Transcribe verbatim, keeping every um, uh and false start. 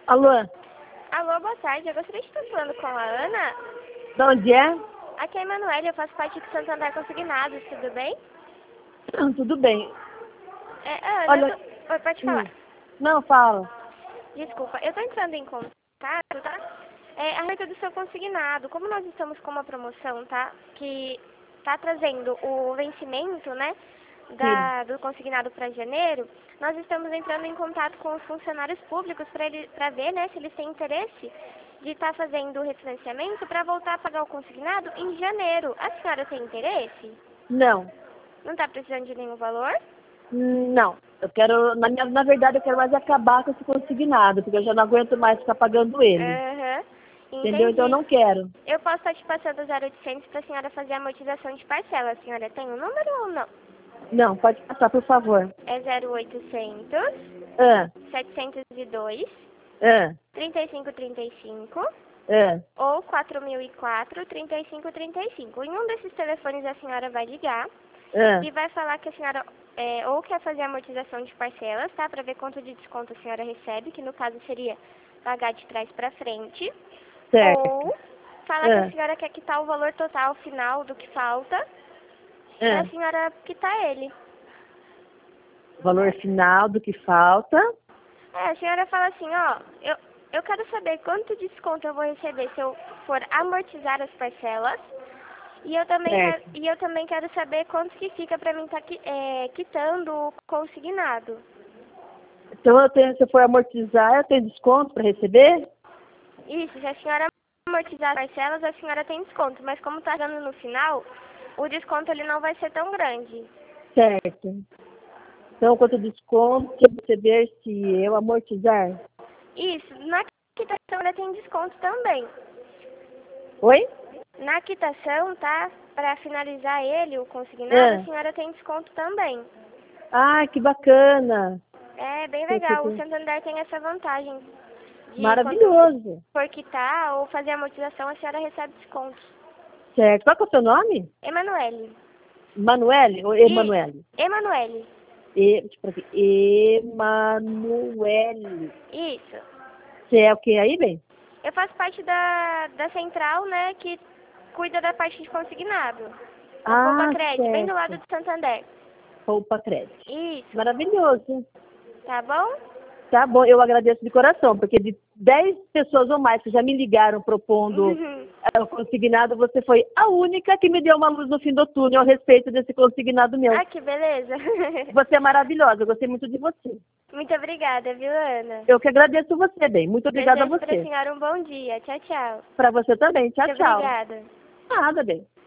Alô? Alô, boa tarde. Eu gostaria de estar falando com a Ana. De onde é? Aqui é a Emanuele, eu faço parte do Santander Consignados, tudo bem? Ah, tudo bem. É, Ana, Olha, eu tô... Oi, pode falar. hum, não, fala. Desculpa, eu tô entrando em contato, tá? É, a respeito do seu consignado. Como nós estamos com uma promoção, tá? Que tá trazendo o vencimento, né? Sim. Da, do consignado para janeiro, nós estamos entrando em contato com os funcionários públicos para ver, né, se eles têm interesse de estar fazendo o refinanciamento para voltar a pagar o consignado em janeiro. A senhora tem interesse? Não. Não está precisando de nenhum valor? Não. Eu quero, na, minha, na verdade, eu quero mais acabar com esse consignado, porque eu já não aguento mais ficar pagando ele. Aham. Entendeu? Então eu Entendi. não quero. Eu posso estar te passando o zero oitocentos para a senhora fazer a amortização de parcela. A senhora tem o número ou não? Não, pode passar, por favor. É zero oitocentos, Ah, setecentos e dois, ah, trinta e cinco trinta e cinco ah, ou quatro mil e quatro, trinta e cinco trinta e cinco. Em um desses telefones a senhora vai ligar ah. e vai falar que a senhora é, ou quer fazer a amortização de parcelas, tá? Para ver quanto de desconto a senhora recebe, que no caso seria pagar de trás para frente. Certo. Ou falar que a Ah, senhora quer quitar o valor total final do que falta para ah. a senhora quitar ele. Valor final do que falta. É, a senhora fala assim, ó, eu, eu quero saber quanto de desconto eu vou receber se eu for amortizar as parcelas. E eu também quero, Certo. e eu também quero saber quanto que fica para mim estar tá, é, quitando o consignado. Então, eu tenho, se eu for amortizar, eu tenho desconto para receber? Isso, se a senhora amortizar as parcelas, a senhora tem desconto. Mas como está dando no final, o desconto ele não vai ser tão grande. Certo. Então, quanto desconto que eu receber se eu amortizar? Isso, na quitação ela tem desconto também. Oi? Na quitação, tá? Para finalizar ele, o consignado, a Ah, senhora tem desconto também. ah, que bacana. É bem legal. O Santander tem essa vantagem de quando Maravilhoso. for quitar ou fazer a amortização, a senhora recebe desconto. Certo. Qual que é o seu nome? Emanuele. Manuele ou E Emanuele? Emanuele. E, deixa eu pôr aqui. Emanuele. Isso. Você é o que aí, bem? Eu faço parte da, da central, né, que cuida da parte de consignado. A Poupa Ah, Crédito, bem do lado certo. do Santander. Poupa Crédito. Isso. Maravilhoso. Tá bom? Tá bom, eu agradeço de coração, porque de dez pessoas ou mais que já me ligaram propondo é, o consignado, você foi a única que me deu uma luz no fim do túnel a respeito desse consignado meu. Ah, que beleza. Você é maravilhosa, eu gostei muito de você. Muito obrigada, viu, Ana? Eu que agradeço você, bem. Muito obrigada a Desejo para a você. senhora um bom dia. Tchau, tchau. Para você também. Tchau, Muito tchau. obrigada. Nada, bem.